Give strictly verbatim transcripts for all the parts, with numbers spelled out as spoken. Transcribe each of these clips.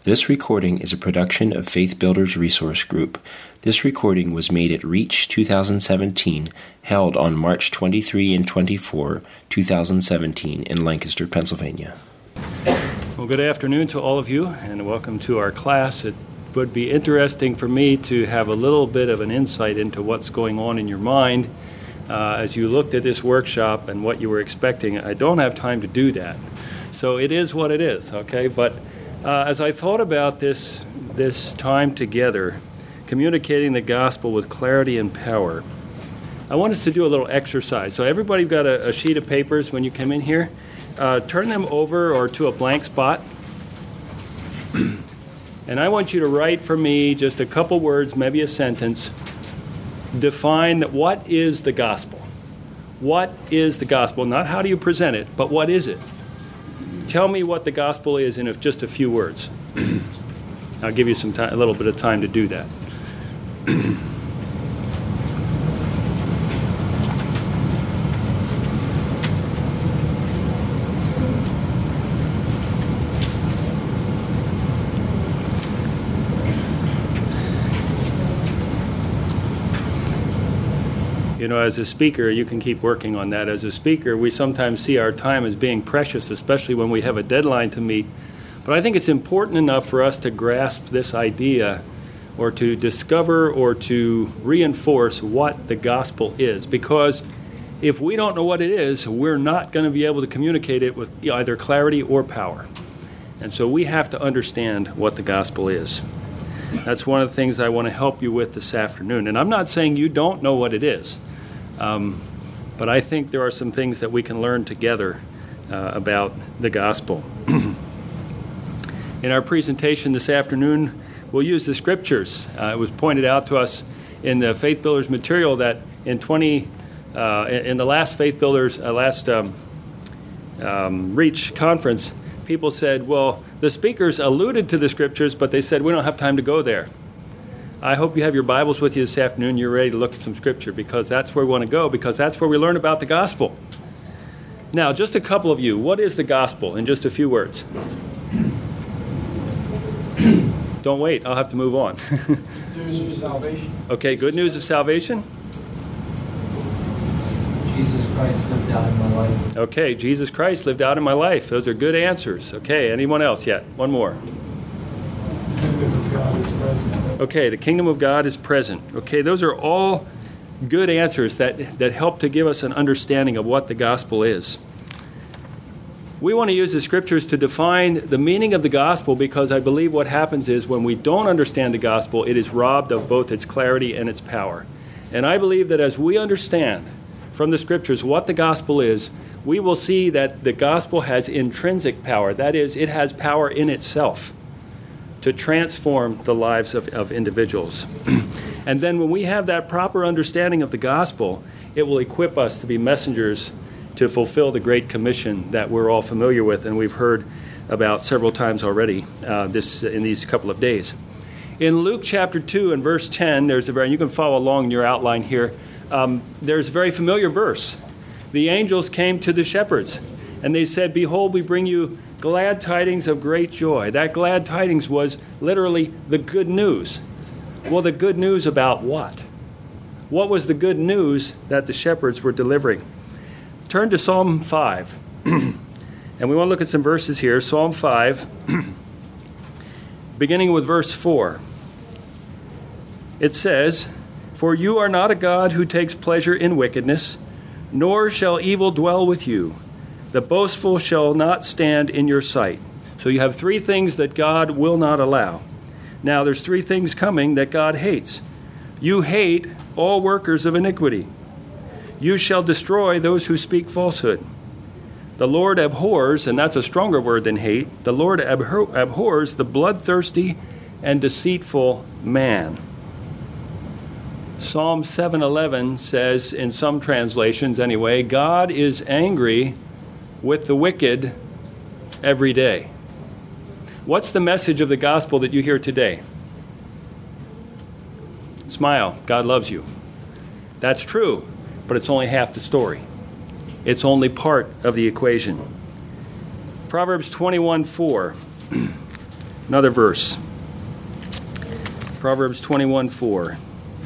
This recording is a production of Faith Builders Resource Group. This recording was made at Reach twenty seventeen, held on March twenty-third and twenty-fourth, twenty seventeen in Lancaster, Pennsylvania. Well, good afternoon to all of you, and welcome to our class. It would be interesting for me to have a little bit of an insight into what's going on in your mind uh, as you looked at this workshop and what you were expecting. I don't have time to do that, so it is what it is, okay? But Uh, as I thought about this this time together, communicating the gospel with clarity and power, I want us to do a little exercise. So everybody got a, a sheet of papers when you come in here. Uh, turn them over or to a blank spot. And I want you to write for me just a couple words, maybe a sentence. Define what is the gospel. What is the gospel? Not how do you present it, but what is it? Tell me what the gospel is in just a few words. I'll give you some time, a little bit of time to do that. You know, as a speaker, you can keep working on that. As a speaker, we sometimes see our time as being precious, especially when we have a deadline to meet. But I think it's important enough for us to grasp this idea or to discover or to reinforce what the gospel is. Because if we don't know what it is, we're not going to be able to communicate it with either clarity or power. And so we have to understand what the gospel is. That's one of the things I want to help you with this afternoon. And I'm not saying you don't know what it is. Um, but I think there are some things that we can learn together uh, about the gospel. In our presentation this afternoon, we'll use the scriptures. Uh, it was pointed out to us in the Faith Builders material that in twenty uh, in the last Faith Builders uh, last um, um, Reach conference, people said, "Well, the speakers alluded to the scriptures, but they said we don't have time to go there." I hope you have your Bibles with you this afternoon. You're ready to look at some scripture because that's where we want to go, because that's where we learn about the gospel. Now, just a couple of you. What is the gospel in just a few words? Don't wait. I'll have to move on. News of salvation. Okay, good news of salvation. Jesus Christ lived out in my life. Okay, Jesus Christ lived out in my life. Those are good answers. Okay, anyone else yet? One more. God is present. Okay, the kingdom of God is present. Okay, those are all good answers that, that help to give us an understanding of what the gospel is. We want to use the scriptures to define the meaning of the gospel because I believe what happens is when we don't understand the gospel, it is robbed of both its clarity and its power. And I believe that as we understand from the scriptures what the gospel is, we will see that the gospel has intrinsic power. That is, it has power in itself to transform the lives of, of individuals. And then when we have that proper understanding of the gospel, it will equip us to be messengers to fulfill the Great Commission that we're all familiar with and we've heard about several times already uh, this in these couple of days. In Luke chapter two and verse ten, there's a very, you can follow along in your outline here, um, there's a very familiar verse. The angels came to the shepherds and they said, "Behold, we bring you glad tidings of great joy." That glad tidings was literally the good news. Well, the good news about what? What was the good news that the shepherds were delivering? Turn to Psalm five. And we want to look at some verses here. Psalm five, beginning with verse four. It says, "For you are not a God who takes pleasure in wickedness, nor shall evil dwell with you. The boastful shall not stand in your sight." So you have three things that God will not allow. Now there's three things coming that God hates. You hate all workers of iniquity. You shall destroy those who speak falsehood. The Lord abhors, and that's a stronger word than hate, the Lord abhor- abhors the bloodthirsty and deceitful man. Psalm seven eleven says, in some translations anyway, God is angry with the wicked every day. What's the message of the gospel that you hear today? Smile, God loves you. That's true, but it's only half the story. It's only part of the equation. Proverbs twenty-one four Another verse. Proverbs twenty-one four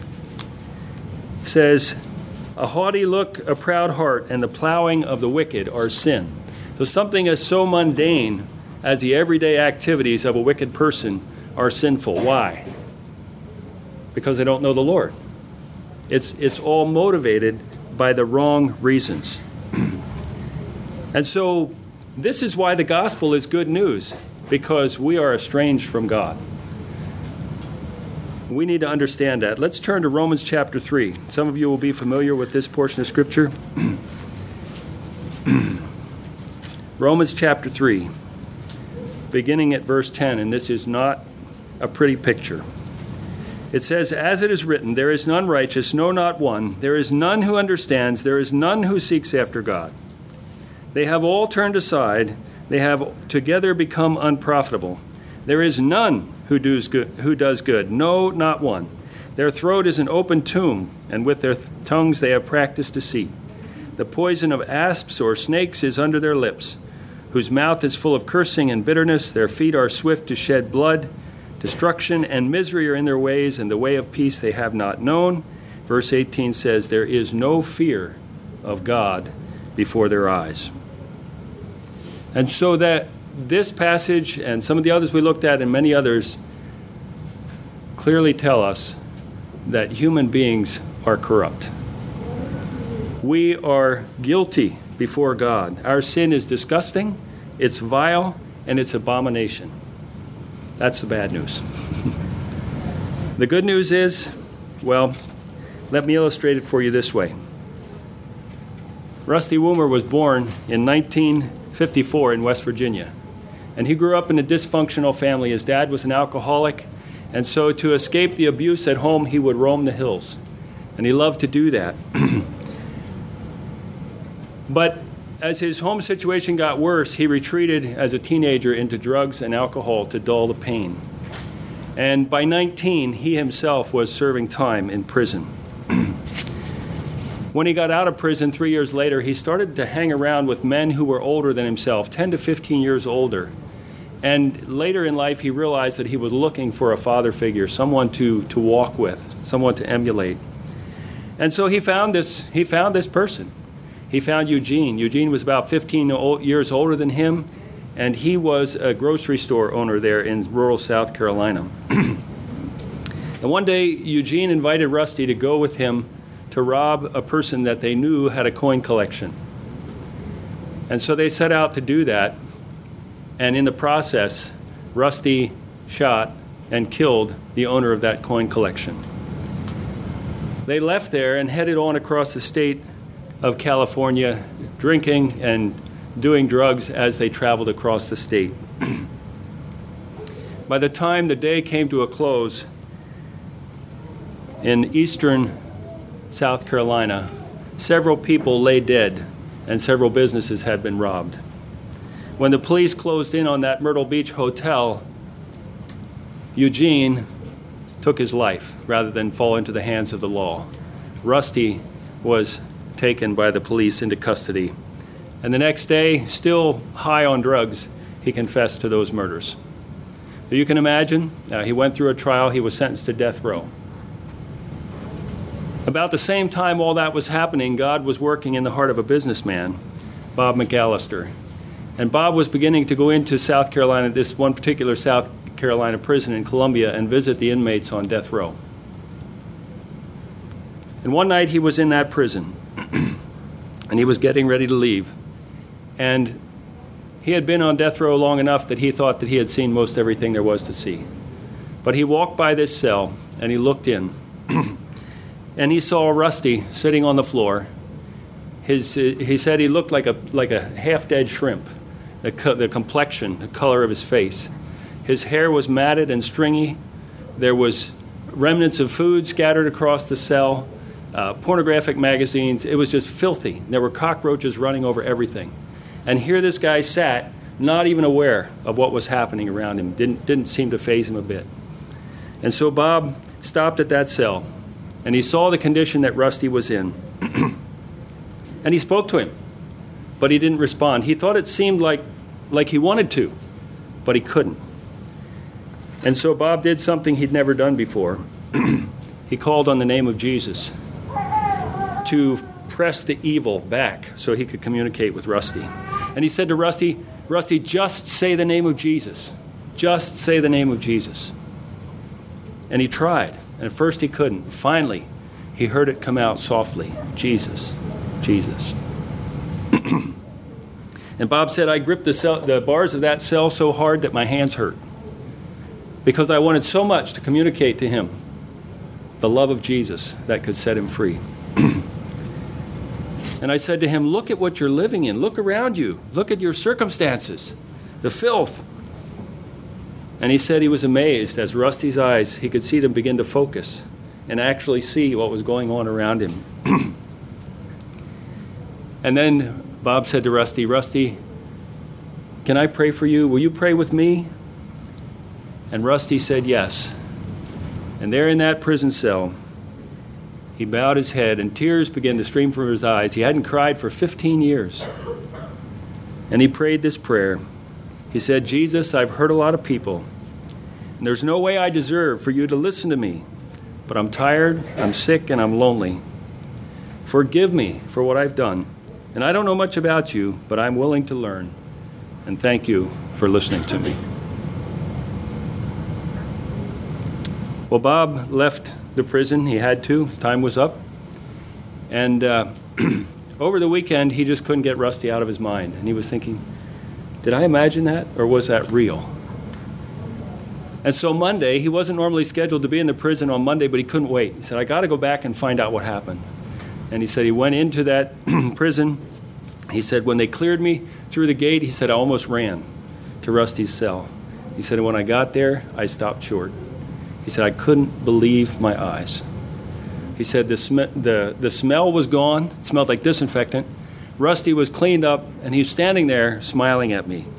says, "A haughty look, a proud heart, and the plowing of the wicked are sin." So something as so mundane as the everyday activities of a wicked person are sinful. Why? Because they don't know the Lord. It's, it's all motivated by the wrong reasons. And so this is why the gospel is good news, because we are estranged from God. We need to understand that. Let's turn to Romans chapter three. Some of you will be familiar with this portion of Scripture. Romans chapter three, beginning at verse ten, and this is not a pretty picture. It says, "As it is written, there is none righteous, no, not one. There is none who understands. There is none who seeks after God. They have all turned aside. They have together become unprofitable. There is none who does good, who does good, no, not one. Their throat is an open tomb, and with their th- tongues they have practiced deceit. The poison of asps or snakes is under their lips, whose mouth is full of cursing and bitterness. Their feet are swift to shed blood. Destruction and misery are in their ways, and the way of peace they have not known." Verse eighteen says, "There is no fear of God before their eyes." And so that this passage and some of the others we looked at and many others clearly tell us that human beings are corrupt. We are guilty before God. Our sin is disgusting, it's vile, and it's abomination. That's the bad news. The good news is, well, let me illustrate it for you this way. Rusty Woomer was born in nineteen fifty-four in West Virginia, and he grew up in a dysfunctional family. His dad was an alcoholic, and so to escape the abuse at home, he would roam the hills, and he loved to do that. But as his home situation got worse, he retreated as a teenager into drugs and alcohol to dull the pain. And by nineteen, he himself was serving time in prison. When he got out of prison three years later, he started to hang around with men who were older than himself, ten to fifteen years older. And later in life, he realized that he was looking for a father figure, someone to, to walk with, someone to emulate. And so he found this, he found this person. He found Eugene. Eugene was about fifteen years older than him, and he was a grocery store owner there in rural South Carolina. And one day, Eugene invited Rusty to go with him to rob a person that they knew had a coin collection. And so they set out to do that, and in the process, Rusty shot and killed the owner of that coin collection. They left there and headed on across the state of California, drinking and doing drugs as they traveled across the state. By the time the day came to a close, in eastern South Carolina, several people lay dead and several businesses had been robbed. When the police closed in on that Myrtle Beach hotel, Eugene took his life rather than fall into the hands of the law. Rusty was taken by the police into custody. And the next day, still high on drugs, he confessed to those murders. So you can imagine, uh, he went through a trial, he was sentenced to death row. About the same time all that was happening, God was working in the heart of a businessman, Bob McAllister. And Bob was beginning to go into South Carolina, this one particular South Carolina prison in Columbia, and visit the inmates on death row. And one night he was in that prison, and he was getting ready to leave. And he had been on death row long enough that he thought that he had seen most everything there was to see. But he walked by this cell, and he looked in. And he saw Rusty sitting on the floor. His, uh, he said he looked like a like a half-dead shrimp, the, co- the complexion, the color of his face. His hair was matted and stringy. There was remnants of food scattered across the cell, uh, pornographic magazines. It was just filthy. There were cockroaches running over everything. And here this guy sat, not even aware of what was happening around him. Didn't, didn't seem to faze him a bit. And so Bob stopped at that cell, and he saw the condition that Rusty was in. And he spoke to him, but he didn't respond. He thought it seemed like, like he wanted to, but he couldn't. And so Bob did something he'd never done before. He called on the name of Jesus to press the evil back so he could communicate with Rusty. And he said to Rusty, Rusty, just say the name of Jesus. Just say the name of Jesus. And he tried. And at first he couldn't. Finally, he heard it come out softly. Jesus, Jesus. And Bob said, I gripped the, cell, the bars of that cell so hard that my hands hurt, because I wanted so much to communicate to him the love of Jesus that could set him free. And I said to him, look at what you're living in. Look around you. Look at your circumstances, the filth. And he said he was amazed as Rusty's eyes, he could see them begin to focus and actually see what was going on around him. And then Bob said to Rusty, Rusty, can I pray for you? Will you pray with me? And Rusty said yes. And there in that prison cell, he bowed his head and tears began to stream from his eyes. He hadn't cried for fifteen years. And he prayed this prayer. He said, Jesus, I've hurt a lot of people, and there's no way I deserve for you to listen to me, but I'm tired, I'm sick, and I'm lonely. Forgive me for what I've done. And I don't know much about you, but I'm willing to learn. And thank you for listening to me. Well, Bob left the prison. He had to. His time was up. And uh, over the weekend, he just couldn't get Rusty out of his mind. And he was thinking, did I imagine that, or was that real? And so Monday, he wasn't normally scheduled to be in the prison on Monday, but he couldn't wait. He said, I got to go back and find out what happened. And he said he went into that prison. He said, when they cleared me through the gate, he said, I almost ran to Rusty's cell. He said, when I got there, I stopped short. He said, I couldn't believe my eyes. He said, the, sm- the, the smell was gone. It smelled like disinfectant. Rusty was cleaned up, and he was standing there smiling at me.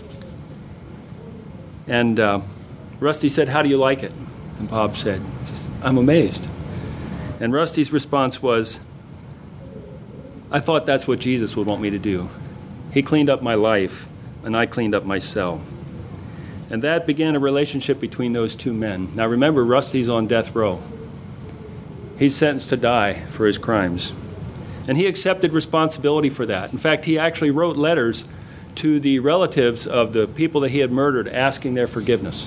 And uh, Rusty said, how do you like it? And Bob said, Just, I'm amazed. And Rusty's response was, I thought that's what Jesus would want me to do. He cleaned up my life, and I cleaned up my cell. And that began a relationship between those two men. Now remember, Rusty's on death row. He's sentenced to die for his crimes. And he accepted responsibility for that. In fact, he actually wrote letters to the relatives of the people that he had murdered asking their forgiveness.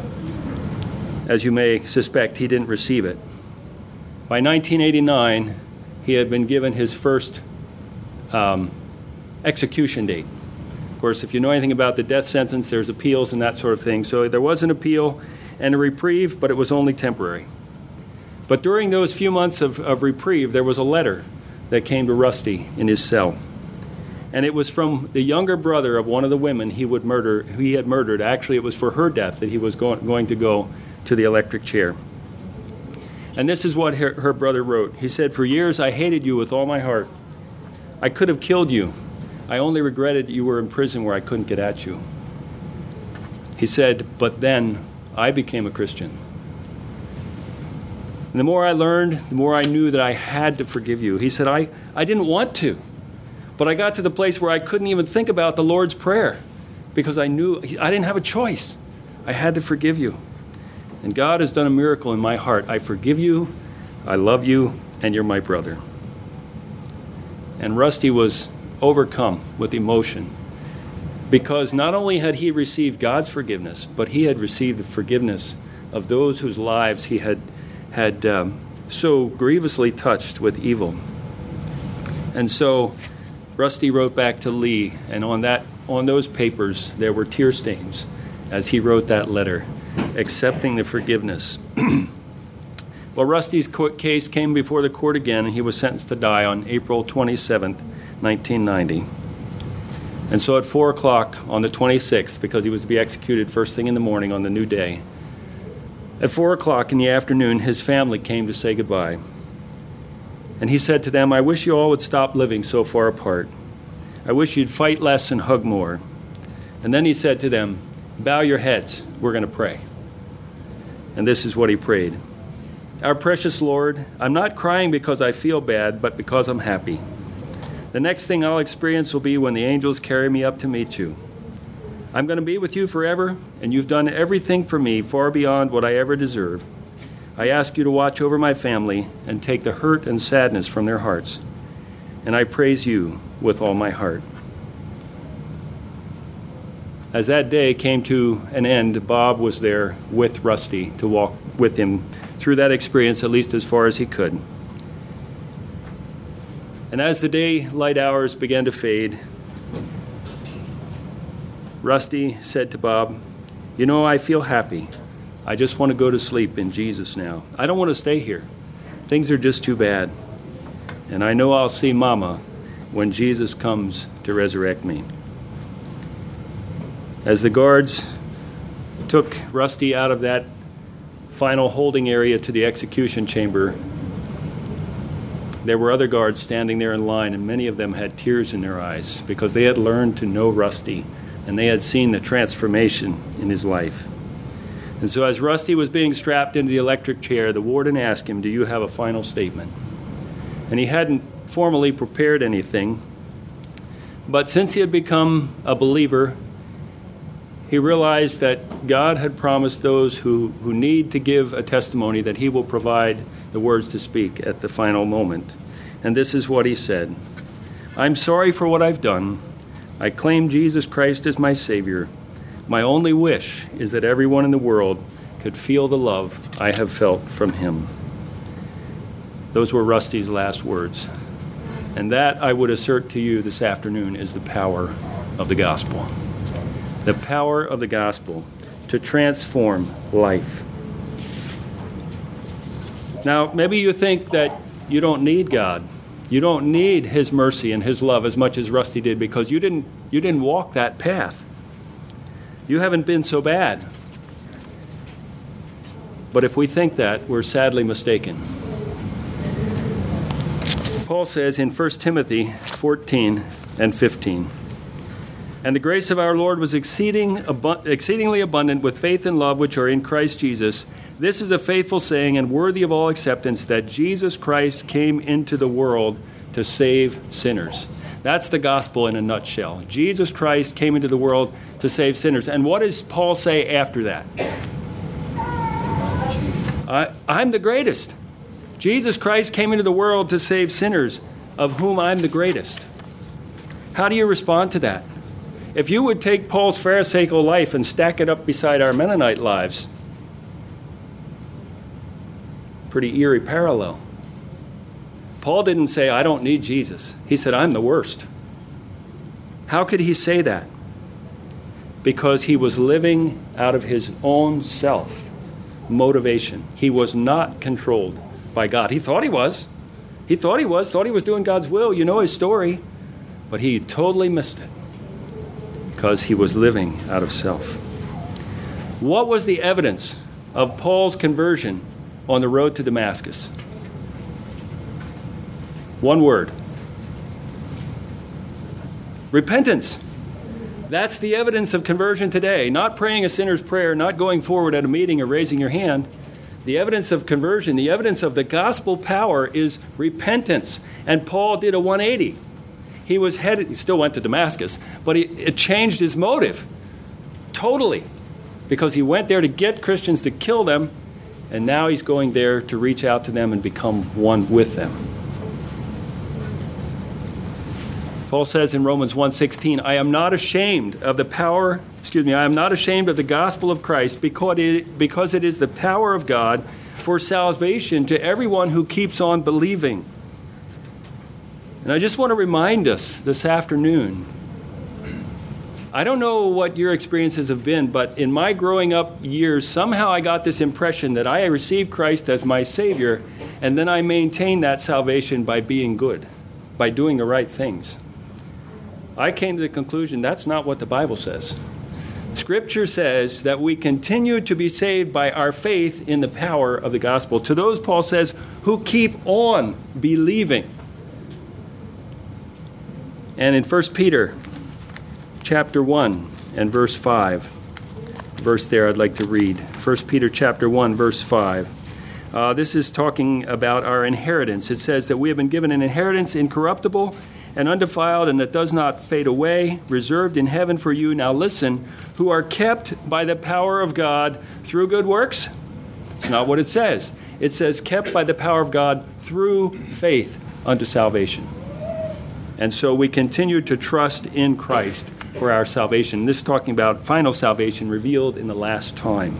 As you may suspect, he didn't receive it. By nineteen eighty-nine, he had been given his first um, execution date. Of course, if you know anything about the death sentence, there's appeals and that sort of thing. So there was an appeal and a reprieve, but it was only temporary. But during those few months of, of reprieve, there was a letter that came to Rusty in his cell. And it was from the younger brother of one of the women he would murder, who he had murdered. Actually, it was for her death that he was go- going to go to the electric chair. And this is what her, her brother wrote. He said, for years I hated you with all my heart. I could have killed you. I only regretted that you were in prison where I couldn't get at you. He said, but then I became a Christian. And the more I learned, the more I knew that I had to forgive you. He said, I, I didn't want to, but I got to the place where I couldn't even think about the Lord's Prayer because I knew I didn't have a choice. I had to forgive you. And God has done a miracle in my heart. I forgive you, I love you, and you're my brother. And Rusty was overcome with emotion because not only had he received God's forgiveness, but he had received the forgiveness of those whose lives he had had um, so grievously touched with evil. And so Rusty wrote back to Lee, and on that on those papers there were tear stains as he wrote that letter, accepting the forgiveness. Well, Rusty's case came before the court again, and he was sentenced to die on April twenty-seventh, nineteen ninety. And so at four o'clock on the twenty-sixth, because he was to be executed first thing in the morning on the new day, at four o'clock in the afternoon, his family came to say goodbye. And he said to them, I wish you all would stop living so far apart. I wish you'd fight less and hug more. And then he said to them, bow your heads, we're going to pray. And this is what he prayed. Our precious Lord, I'm not crying because I feel bad, but because I'm happy. The next thing I'll experience will be when the angels carry me up to meet you. I'm going to be with you forever, and you've done everything for me far beyond what I ever deserve. I ask you to watch over my family and take the hurt and sadness from their hearts. And I praise you with all my heart. As that day came to an end, Bob was there with Rusty to walk with him through that experience, at least as far as he could. And as the daylight hours began to fade, Rusty said to Bob, "You know, I feel happy. I just want to go to sleep in Jesus now. I don't want to stay here. Things are just too bad. And I know I'll see Mama when Jesus comes to resurrect me." As the guards took Rusty out of that final holding area to the execution chamber, there were other guards standing there in line, and many of them had tears in their eyes because they had learned to know Rusty, and they had seen the transformation in his life. And so as Rusty was being strapped into the electric chair, the warden asked him, "Do you have a final statement?" And he hadn't formally prepared anything, but since he had become a believer, he realized that God had promised those who, who need to give a testimony that he will provide the words to speak at the final moment. And this is what he said: "I'm sorry for what I've done. I claim Jesus Christ as my Savior. My only wish is that everyone in the world could feel the love I have felt from him." Those were Rusty's last words. And that, I would assert to you this afternoon, is the power of the gospel. The power of the gospel to transform life. Now, maybe you think that you don't need God. You don't need his mercy and his love as much as Rusty did because you didn't, you didn't walk that path. You haven't been so bad. But if we think that, we're sadly mistaken. Paul says in First Timothy fourteen and fifteen, "And the grace of our Lord was exceeding, abu- exceedingly abundant with faith and love which are in Christ Jesus. This is a faithful saying and worthy of all acceptance, that Jesus Christ came into the world to save sinners." That's the gospel in a nutshell. Jesus Christ came into the world to save sinners. And what does Paul say after that? I, I'm the greatest. Jesus Christ came into the world to save sinners, of whom I'm the greatest. How do you respond to that? If you would take Paul's Pharisaical life and stack it up beside our Mennonite lives, pretty eerie parallel. Paul didn't say, "I don't need Jesus." He said, "I'm the worst." How could he say that? Because he was living out of his own self motivation. He was not controlled by God. He thought he was. He thought he was, thought he was doing God's will. You know his story. But he totally missed it because he was living out of self. What was the evidence of Paul's conversion on the road to Damascus? One word: repentance. That's the evidence of conversion today. Not praying a sinner's prayer, not going forward at a meeting or raising your hand. The evidence of conversion, the evidence of the gospel power is repentance. And Paul did a one eighty. He was headed, he still went to Damascus, but he, it changed his motive totally because he went there to get Christians to kill them, and now he's going there to reach out to them and become one with them. Paul says in Romans one sixteen, "I am not ashamed of the power, excuse me, I am not ashamed of the gospel of Christ because it, because it is the power of God for salvation to everyone who keeps on believing." And I just want to remind us this afternoon, I don't know what your experiences have been, but in my growing up years, somehow I got this impression that I received Christ as my Savior, and then I maintained that salvation by being good, by doing the right things. I came to the conclusion that's not what the Bible says. Scripture says that we continue to be saved by our faith in the power of the gospel. To those, Paul says, who keep on believing. And in First Peter chapter one and verse five, verse there I'd like to read. First Peter chapter one, verse five. Uh, this is talking about our inheritance. It says that we have been given an inheritance incorruptible and undefiled and that does not fade away, reserved in heaven for you. Now listen, who are kept by the power of God through good works? It's not what it says. It says kept by the power of God through faith unto salvation. And so we continue to trust in Christ for our salvation. This is talking about final salvation revealed in the last time.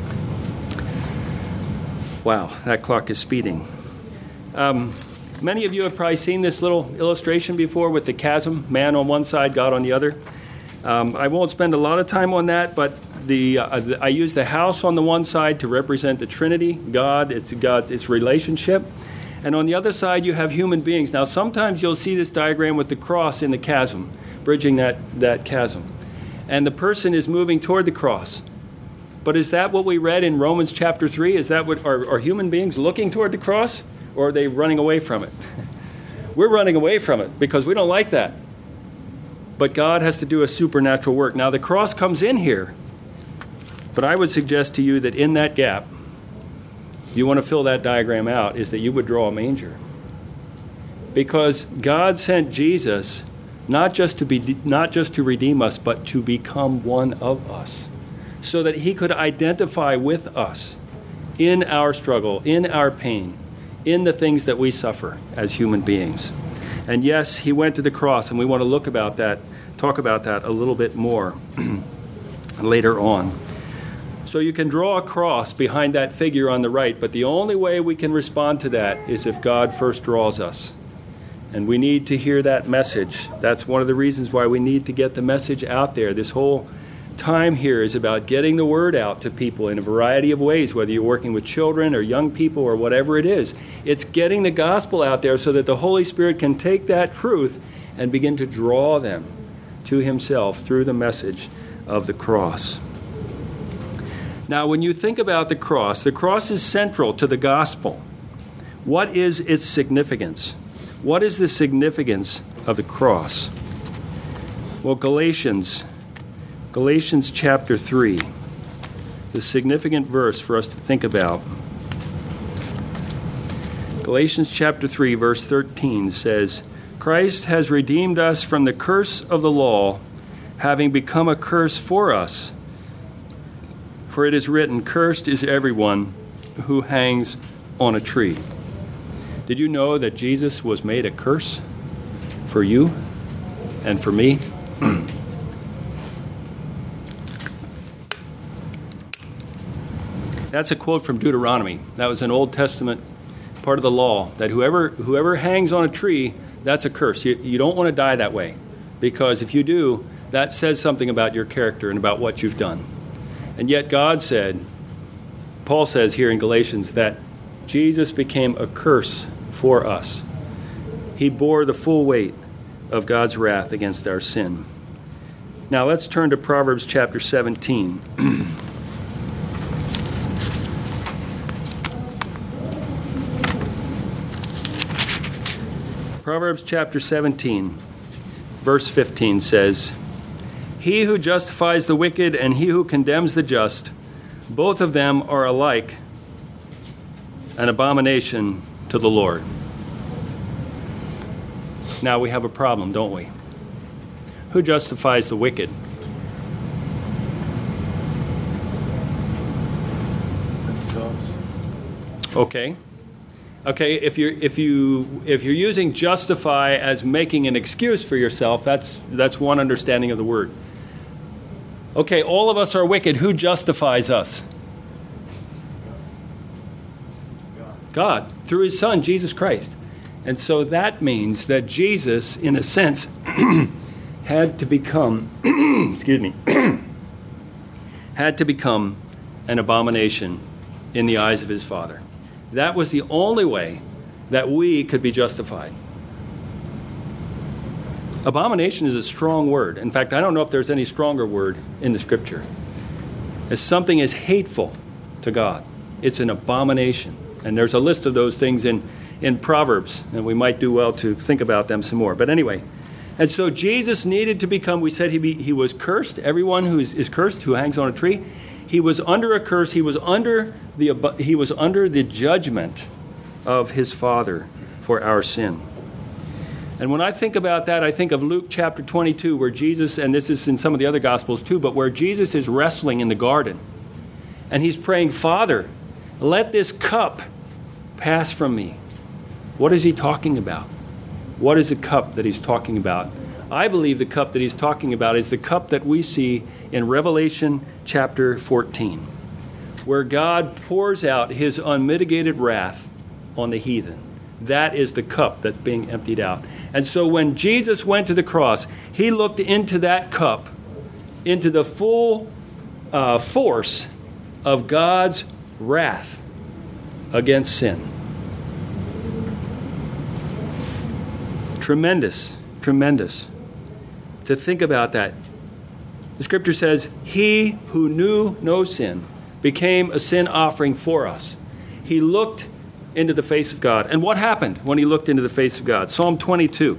Wow, that clock is speeding. Um, many of you have probably seen this little illustration before with the chasm, man on one side, God on the other. Um, I won't spend a lot of time on that, but the, uh, the I use the house on the one side to represent the Trinity, God, it's God's its relationship. And on the other side, you have human beings. Now, sometimes you'll see this diagram with the cross in the chasm, bridging that, that chasm. And the person is moving toward the cross. But is that what we read in Romans chapter three? Is that what, are, are human beings looking toward the cross, or are they running away from it? We're running away from it because we don't like that. But God has to do a supernatural work. Now, the cross comes in here, but I would suggest to you that in that gap, if you want to fill that diagram out, is that you would draw a manger. Because God sent Jesus not just to be not just to redeem us, but to become one of us, so that he could identify with us in our struggle, in our pain, in the things that we suffer as human beings. And yes, he went to the cross, and we want to look about that, talk about that a little bit more later on. So you can draw a cross behind that figure on the right, but the only way we can respond to that is if God first draws us. And we need to hear that message. That's one of the reasons why we need to get the message out there. This whole time here is about getting the word out to people in a variety of ways, whether you're working with children or young people or whatever it is. It's getting the gospel out there so that the Holy Spirit can take that truth and begin to draw them to himself through the message of the cross. Now, when you think about the cross, the cross is central to the gospel. What is its significance? What is the significance of the cross? Well, Galatians Galatians chapter three, the significant verse for us to think about. Galatians chapter three, verse thirteen says, Christ has redeemed us from the curse of the law, having become a curse for us. For it is written, cursed is everyone who hangs on a tree. Did you know that Jesus was made a curse for you and for me? That's a quote from Deuteronomy. That was an Old Testament part of the law, that whoever whoever hangs on a tree, that's a curse. You, you don't want to die that way, because if you do, that says something about your character and about what you've done. And yet God said, Paul says here in Galatians, that Jesus became a curse for us. He bore the full weight of God's wrath against our sin. Now let's turn to Proverbs chapter seventeen. Proverbs chapter seventeen, verse fifteen says, He who justifies the wicked and he who condemns the just, both of them are alike an abomination to the Lord. Now we have a problem, don't we? Who justifies the wicked? Okay. Okay, if you're if you if you're using justify as making an excuse for yourself, that's that's one understanding of the word. Okay, all of us are wicked. Who justifies us? God, through his son, Jesus Christ. And so that means that Jesus, in a sense, had to become, excuse me, had to become an abomination in the eyes of his Father. That was the only way that we could be justified. Abomination is a strong word. In fact, I don't know if there's any stronger word in the Scripture. As something is hateful to God, it's an abomination. And there's a list of those things in, in Proverbs, and we might do well to think about them some more. But anyway, and so Jesus needed to become, we said he, be, he was cursed. Everyone who is, is cursed, who hangs on a tree, he was under a curse. He was under the he was under the judgment of his Father for our sin. And when I think about that, I think of Luke chapter twenty-two, where Jesus, and this is in some of the other Gospels too, but where Jesus is wrestling in the garden. And he's praying, Father, let this cup pass from me. What is he talking about? What is the cup that he's talking about? I believe the cup that he's talking about is the cup that we see in Revelation chapter fourteen, where God pours out his unmitigated wrath on the heathen. That is the cup that's being emptied out. And so when Jesus went to the cross, he looked into that cup, into the full uh, force of God's wrath against sin. Tremendous, tremendous to think about that. The scripture says, he who knew no sin became a sin offering for us. He looked into the face of God. And what happened when he looked into the face of God? Psalm twenty-two.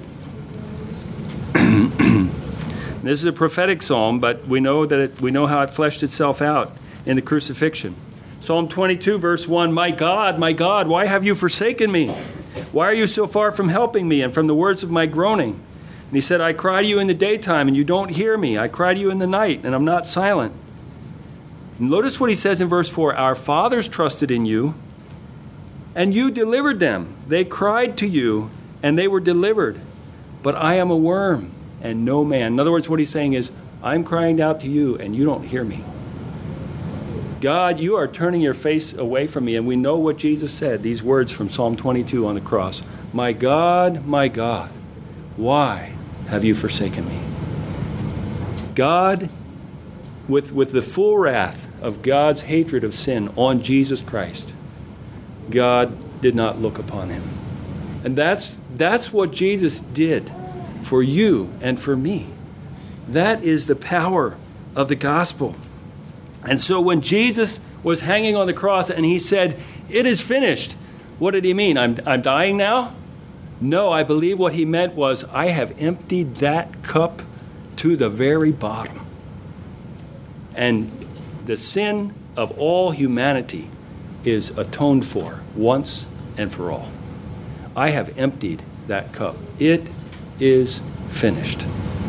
This is a prophetic psalm, but we know that it, we know how it fleshed itself out in the crucifixion. Psalm twenty-two, verse one, My God, my God, why have you forsaken me? Why are you so far from helping me and from the words of my groaning? And he said, I cry to you in the daytime, and you don't hear me. I cry to you in the night, and I'm not silent. And notice what he says in verse four, Our fathers trusted in you, and you delivered them. They cried to you, and they were delivered. But I am a worm, and no man. In other words, what he's saying is, I'm crying out to you, and you don't hear me. God, you are turning your face away from me. And we know what Jesus said, these words from Psalm twenty-two on the cross. My God, my God, why have you forsaken me? God, with, with the full wrath of God's hatred of sin on Jesus Christ, God did not look upon him. And that's, that's what Jesus did for you and for me. That is the power of the gospel. And so when Jesus was hanging on the cross and he said, it is finished, what did he mean? I'm, I'm dying now? No, I believe what he meant was, I have emptied that cup to the very bottom. And the sin of all humanity is atoned for once and for all. I have emptied that cup. It is finished.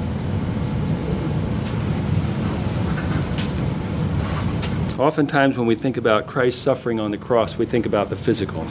Oftentimes when we think about Christ's suffering on the cross, we think about the physical.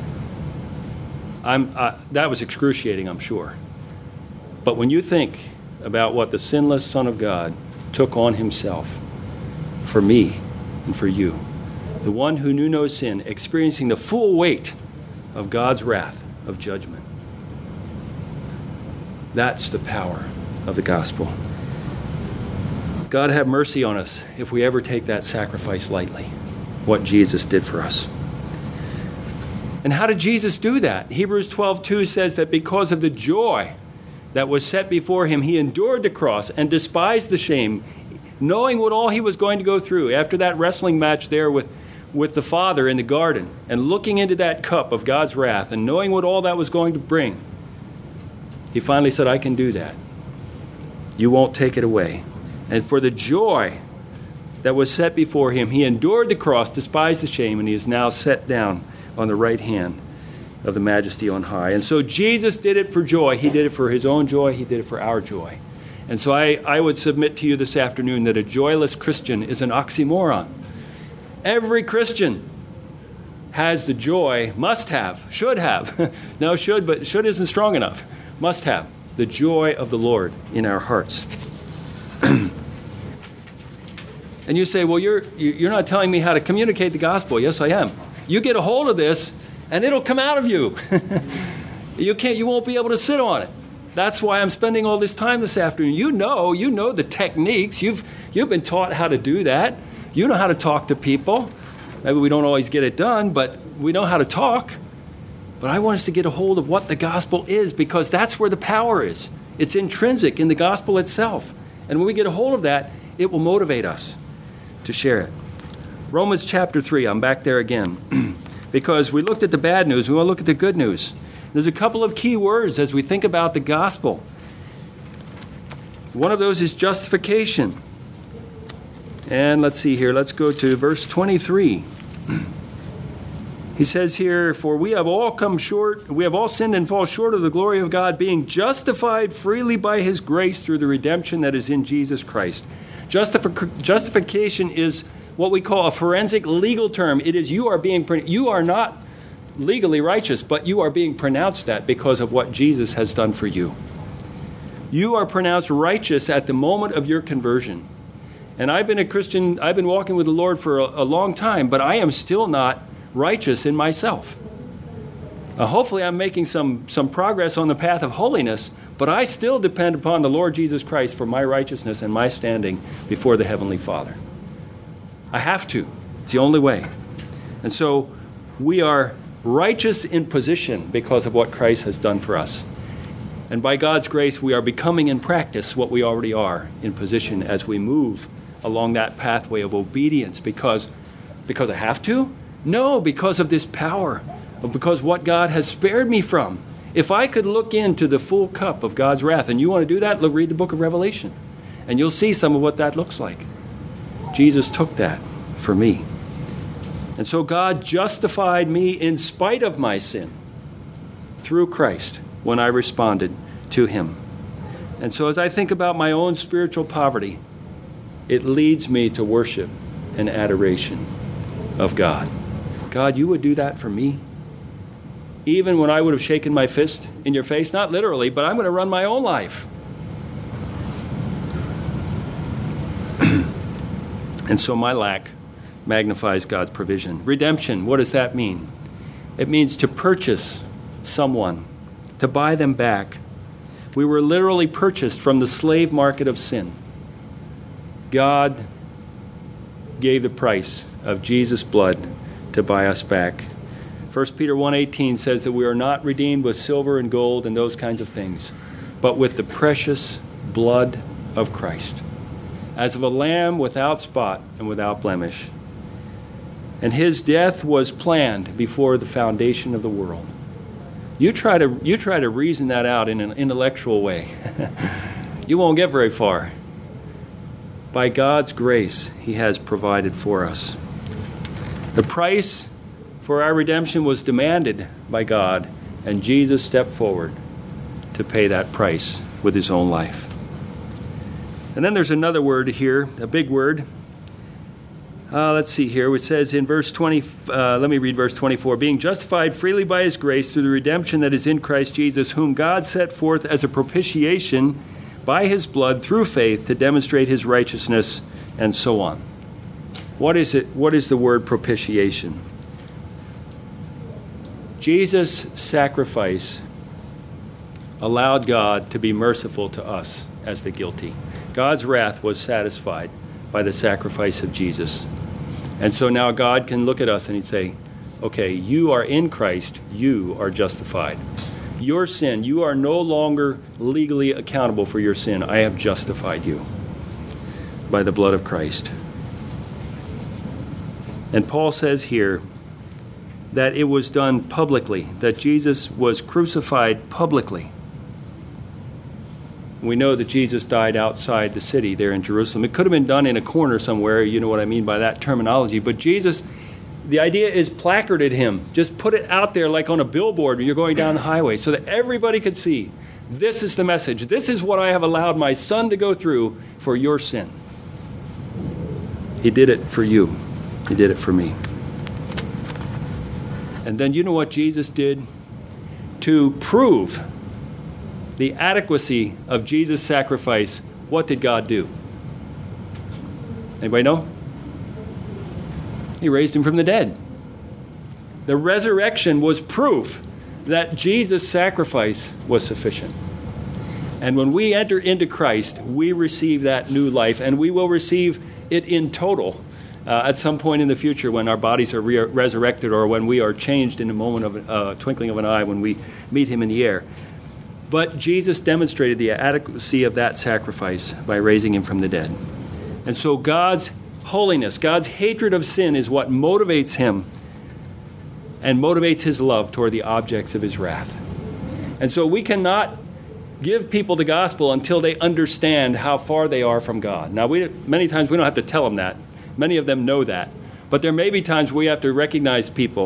I'm, uh, that was excruciating, I'm sure. But when you think about what the sinless Son of God took on himself for me and for you, the one who knew no sin, experiencing the full weight of God's wrath of judgment, that's the power of the gospel. God have mercy on us if we ever take that sacrifice lightly, what Jesus did for us. And how did Jesus do that? Hebrews twelve two says that because of the joy that was set before him, he endured the cross and despised the shame, knowing what all he was going to go through after that wrestling match there with, with the Father in the garden, and looking into that cup of God's wrath and knowing what all that was going to bring. He finally said, I can do that. You won't take it away. And for the joy that was set before him, he endured the cross, despised the shame, and he is now set down on the right hand of the Majesty on high. And so Jesus did it for joy. He did it for his own joy. He did it for our joy. And so I, I would submit to you this afternoon that a joyless Christian is an oxymoron. Every Christian has the joy, must have, should have. No, should, but should isn't strong enough. Must have the joy of the Lord in our hearts. And you say, well, you're you're not telling me how to communicate the gospel. Yes, I am. You get a hold of this, and it'll come out of you. You can't. You won't be able to sit on it. That's why I'm spending all this time this afternoon. You know, you know the techniques. You've you've been taught how to do that. You know how to talk to people. Maybe we don't always get it done, but we know how to talk. But I want us to get a hold of what the gospel is, because that's where the power is. It's intrinsic in the gospel itself. And when we get a hold of that, it will motivate us to share it. Romans chapter three, I'm back there again. Because we looked at the bad news, we want to look at the good news. There's a couple of key words as we think about the gospel. One of those is justification. And let's see here, let's go to verse twenty-three. He says here, for we have all come short, we have all sinned and fall short of the glory of God, being justified freely by his grace through the redemption that is in Jesus Christ. Justific- justification is what we call a forensic legal term. It is you are being, you are not legally righteous, but you are being pronounced that because of what Jesus has done for you. You are pronounced righteous at the moment of your conversion. And I've been a Christian, I've been walking with the Lord for a, a long time, but I am still not righteous in myself. Uh, hopefully I'm making some, some progress on the path of holiness, but I still depend upon the Lord Jesus Christ for my righteousness and my standing before the Heavenly Father. I have to. It's the only way. And so we are righteous in position because of what Christ has done for us. And by God's grace, we are becoming in practice what we already are in position as we move along that pathway of obedience because, because I have to? No, because of this power, because what God has spared me from. If I could look into the full cup of God's wrath, and you want to do that, look, read the book of Revelation, and you'll see some of what that looks like. Jesus took that for me. And so God justified me in spite of my sin through Christ when I responded to him. And so as I think about my own spiritual poverty, it leads me to worship and adoration of God. God, you would do that for me? Even when I would have shaken my fist in your face, not literally, but I'm going to run my own life. And so my lack magnifies God's provision. Redemption, what does that mean? It means to purchase someone, to buy them back. We were literally purchased from the slave market of sin. God gave the price of Jesus' blood to buy us back. First Peter one eighteen says that we are not redeemed with silver and gold and those kinds of things, but with the precious blood of Christ, as of a lamb without spot and without blemish. And his death was planned before the foundation of the world. You try to, you try to reason that out in an intellectual way. You won't get very far. By God's grace, he has provided for us. The price for our redemption was demanded by God, and Jesus stepped forward to pay that price with his own life. And then there's another word here, a big word. Uh, let's see here. It says in verse twenty, uh, let me read verse twenty-four. Being justified freely by his grace through the redemption that is in Christ Jesus, whom God set forth as a propitiation by his blood through faith to demonstrate his righteousness, and so on. What is it? What is the word propitiation? Jesus' sacrifice allowed God to be merciful to us as the guilty. God's wrath was satisfied by the sacrifice of Jesus. And so now God can look at us and he'd say, okay, you are in Christ, you are justified. Your sin, you are no longer legally accountable for your sin. I have justified you by the blood of Christ. And Paul says here that it was done publicly, that Jesus was crucified publicly. We know that Jesus died outside the city there in Jerusalem. It could have been done in a corner somewhere, you know what I mean by that terminology. But Jesus, the idea is placarded him. Just put it out there like on a billboard when you're going down the highway so that everybody could see, this is the message. This is what I have allowed my son to go through for your sin. He did it for you. He did it for me. And then you know what Jesus did? To prove the adequacy of Jesus' sacrifice, what did God do? Anybody know? He raised him from the dead. The resurrection was proof that Jesus' sacrifice was sufficient. And when we enter into Christ, we receive that new life, and we will receive it in total uh, at some point in the future when our bodies are re- resurrected or when we are changed in a moment of a uh, twinkling of an eye when we meet him in the air. But Jesus demonstrated the adequacy of that sacrifice by raising him from the dead. And so God's holiness, God's hatred of sin is what motivates him and motivates his love toward the objects of his wrath. And so we cannot give people the gospel until they understand how far they are from God. Now, we, many times we don't have to tell them that. Many of them know that. But there may be times we have to recognize people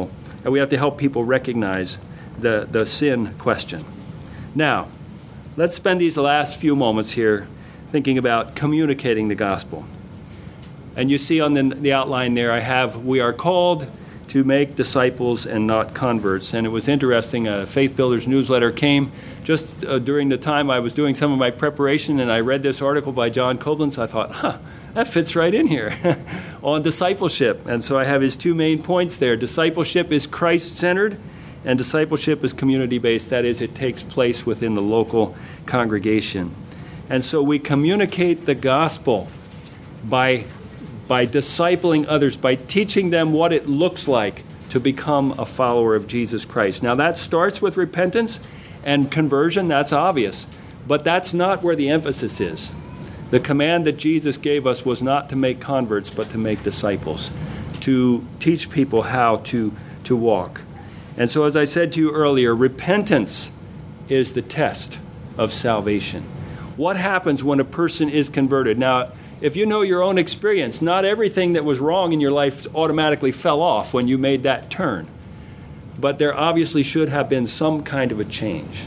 And we have to help people recognize the, the sin question. Now, let's spend these last few moments here thinking about communicating the gospel. And you see on the, the outline there, I have, we are called to make disciples and not converts. And it was interesting, a Faith Builders newsletter came just uh, during the time I was doing some of my preparation, and I read this article by John Koblenz. I thought, huh, that fits right in here on discipleship. And so I have his two main points there. Discipleship is Christ-centered, and discipleship is community-based. That is, it takes place within the local congregation. And so we communicate the gospel by by discipling others, by teaching them what it looks like to become a follower of Jesus Christ. Now, that starts with repentance and conversion. That's obvious. But that's not where the emphasis is. The command that Jesus gave us was not to make converts, but to make disciples, to teach people how to, to walk. And so, as I said to you earlier, repentance is the test of salvation. What happens when a person is converted? Now, if you know your own experience, not everything that was wrong in your life automatically fell off when you made that turn. But there obviously should have been some kind of a change.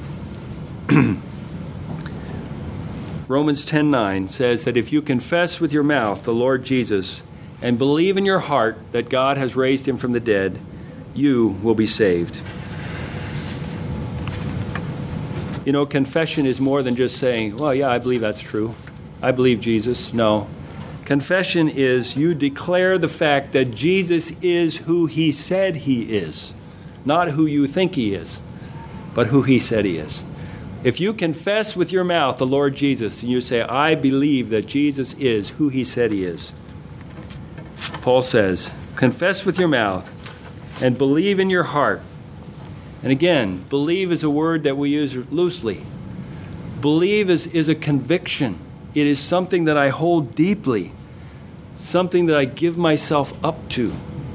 Romans ten nine says that if you confess with your mouth the Lord Jesus and believe in your heart that God has raised him from the dead, you will be saved. You know, confession is more than just saying, well, yeah, I believe that's true. I believe Jesus. No. Confession is you declare the fact that Jesus is who he said he is. Not who you think he is, but who he said he is. If you confess with your mouth the Lord Jesus, and you say, I believe that Jesus is who he said he is. Paul says, confess with your mouth and believe in your heart. And again, believe is a word that we use loosely. Believe is, is a conviction. It is something that I hold deeply, something that I give myself up to.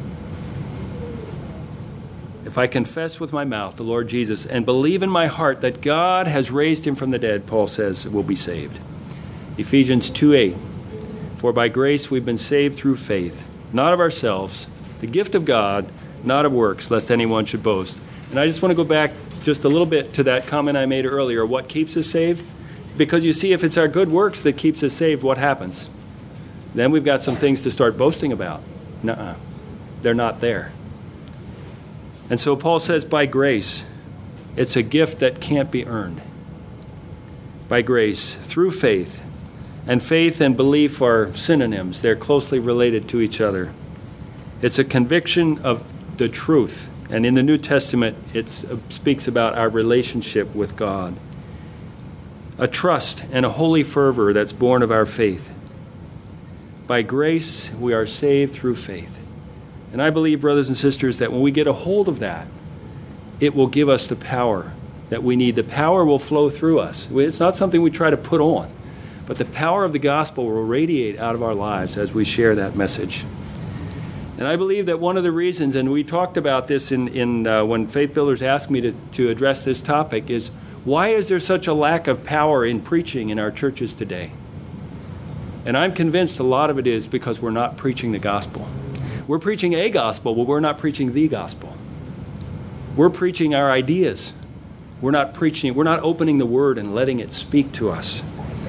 If I confess with my mouth the Lord Jesus and believe in my heart that God has raised him from the dead, Paul says, we'll be saved. Ephesians two eight, for by grace we've been saved through faith, not of ourselves, the gift of God, not of works, lest anyone should boast. And I just want to go back just a little bit to that comment I made earlier. What keeps us saved? Because you see, if it's our good works that keeps us saved, what happens? Then we've got some things to start boasting about. Nuh-uh. They're not there. And so Paul says, by grace, it's a gift that can't be earned. By grace, through faith. And faith and belief are synonyms. They're closely related to each other. It's a conviction of the truth. And in the New Testament, it speaks about our relationship with God. A trust and a holy fervor that's born of our faith. By grace, we are saved through faith. And I believe, brothers and sisters, that when we get a hold of that, it will give us the power that we need. The power will flow through us. It's not something we try to put on, but the power of the gospel will radiate out of our lives as we share that message. And I believe that one of the reasons, and we talked about this in, in uh, when Faith Builders asked me to, to address this topic, is why is there such a lack of power in preaching in our churches today? And I'm convinced a lot of it is because we're not preaching the gospel. We're preaching a gospel, but we're not preaching the gospel. We're preaching our ideas. We're not preaching, we're not opening the word and letting it speak to us.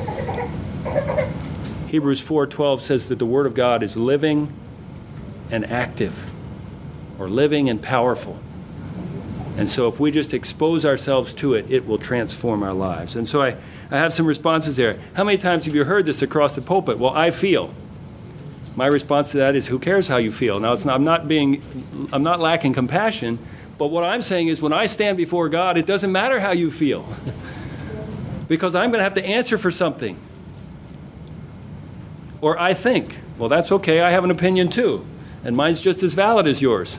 Hebrews four twelve says that the word of God is living and active, or living and powerful. And so if we just expose ourselves to it, it will transform our lives. And so I, I have some responses there. How many times have you heard this across the pulpit? Well, I feel. My response to that is, who cares how you feel? Now, it's not, I'm not being, I'm not lacking compassion, but what I'm saying is when I stand before God, it doesn't matter how you feel. Because I'm going to have to answer for something. Or I think, well, that's okay, I have an opinion too. And mine's just as valid as yours.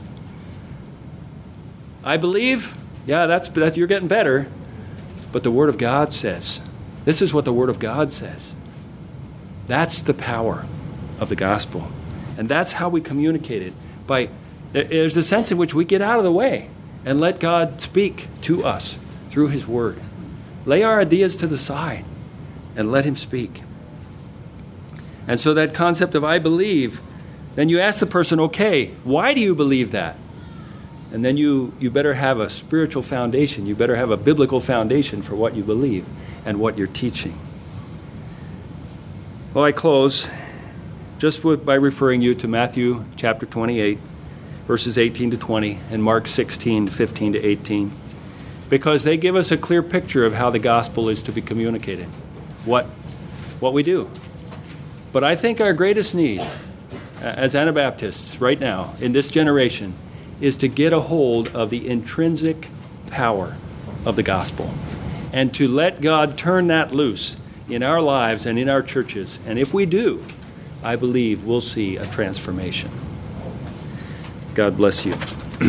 I believe, yeah, that's, that you're getting better. But the Word of God says, this is what the Word of God says. That's the power of the gospel. And that's how we communicate it. By, there's a sense in which we get out of the way and let God speak to us through His Word. Lay our ideas to the side and let Him speak. And so that concept of I believe, then you ask the person, okay, why do you believe that? And then you, you better have a spiritual foundation. You better have a biblical foundation for what you believe and what you're teaching. Well, I close just with, by referring you to Matthew chapter twenty-eight, verses eighteen to twenty, and Mark sixteen, fifteen to eighteen, because they give us a clear picture of how the gospel is to be communicated, what, what we do. But I think our greatest need as Anabaptists right now in this generation is to get a hold of the intrinsic power of the gospel and to let God turn that loose in our lives and in our churches. And if we do, I believe we'll see a transformation. God bless you.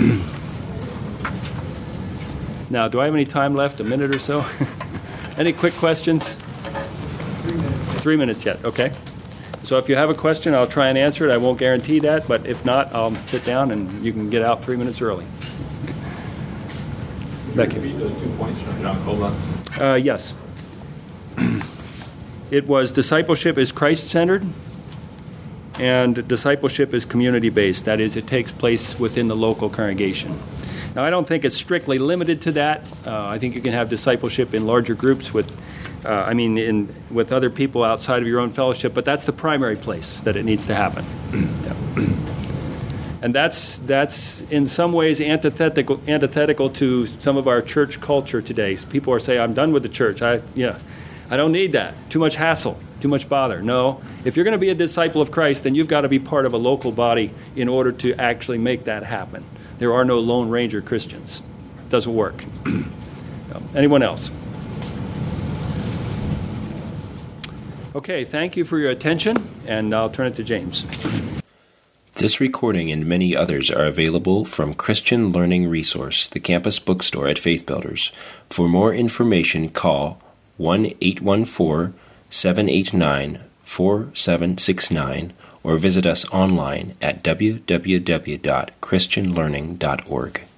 Now, do I have any time left? A minute or so? Any quick questions? Three minutes. Three minutes yet, okay. So if you have a question, I'll try and answer it. I won't guarantee that, but if not, I'll sit down and you can get out three minutes early. Becky. Repeat those two points from John Kovats. Uh, yes. It was discipleship is Christ-centered, and discipleship is community-based. That is, it takes place within the local congregation. Now, I don't think it's strictly limited to that. Uh, I think you can have discipleship in larger groups with, uh, I mean, in with other people outside of your own fellowship, but that's the primary place that it needs to happen. Yeah. And that's that's in some ways antithetical antithetical to some of our church culture today. So people are saying, "I'm done with the church. I yeah, I don't need that. Too much hassle, too much bother." No, if you're going to be a disciple of Christ, then you've got to be part of a local body in order to actually make that happen. There are no Lone Ranger Christians. It doesn't work. Anyone else? Okay, thank you for your attention, and I'll turn it to James. This recording and many others are available from Christian Learning Resource, the campus bookstore at Faith Builders. For more information, call one eight one four, seven eight nine, four seven six nine or visit us online at w w w dot christian learning dot org.